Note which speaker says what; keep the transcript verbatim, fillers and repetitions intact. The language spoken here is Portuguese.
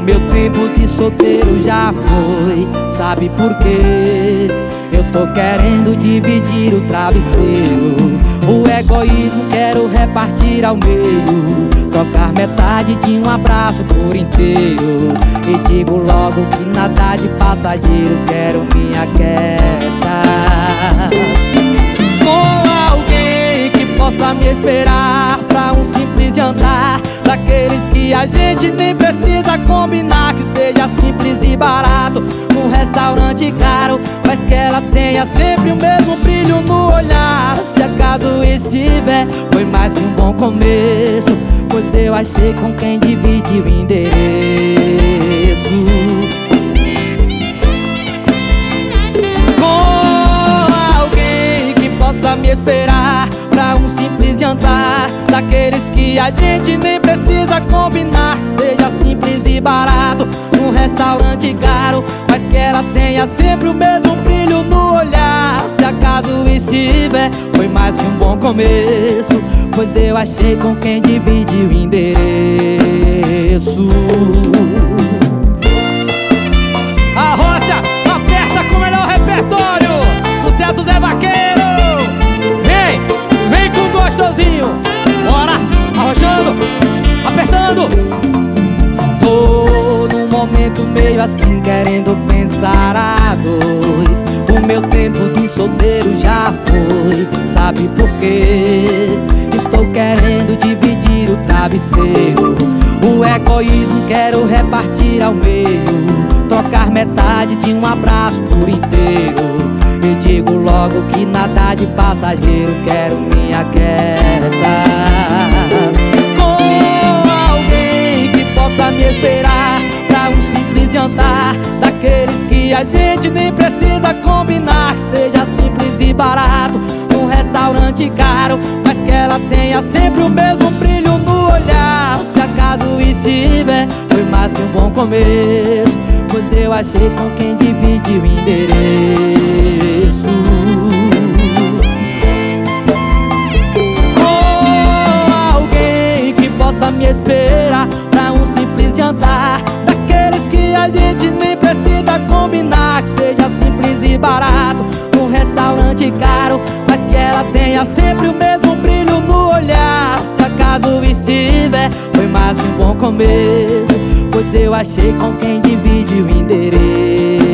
Speaker 1: meu tempo de solteiro já foi. Sabe por quê? Eu tô querendo dividir o travesseiro. O egoísmo quero repartir ao meio, trocar metade de um abraço por inteiro. E digo logo que nada de passageiro, quero minha quieta com alguém que possa me esperar pra um simples jantar, daqueles que a gente nem precisa combinar, que seja simples e barato, num restaurante caro, mas que ela tenha sempre o mesmo brilho no olhar. Se acaso estiver, foi mais que um bom começo, pois eu achei com quem divide o endereço. Com alguém que possa me esperar pra um simples jantar, daqueles que a gente nem precisa combinar, que seja simples e barato, num restaurante caro, mas que ela tenha sempre o mesmo brilho no olhar. Se acaso estiver, foi mais que um bom começo, pois eu achei com quem divide o endereço. A Rocha aperta com o melhor repertório, sucesso Zé Vaqueiro. Vem, vem com gostosinho, bora, arrochando, apertando. Tô num momento meio assim, querendo pensar a dois. O meu tempo de solteiro já foi. Sabe por quê? Estou querendo dividir o travesseiro. O egoísmo quero repartir ao meio, trocar metade de um abraço por inteiro. E digo logo que nada de passageiro, quero minha quieta com alguém que possa me esperar pra um simples jantar, daqueles que a gente nem precisa combinar, que seja simples e barato, num restaurante caro, mas que ela tenha sempre o mesmo brilho no olhar. Se acaso estiver, foi mais que um bom começo, pois eu achei com quem divide o endereço. Com alguém que possa me esperar pra um simples jantar, daqueles que a gente nem precisa combinar, que seja simples e barato, num restaurante caro, mas que ela tenha sempre o mesmo brilho no olhar. Se acaso estiver, foi mais que um bom começo, pois eu achei com quem divide o endereço.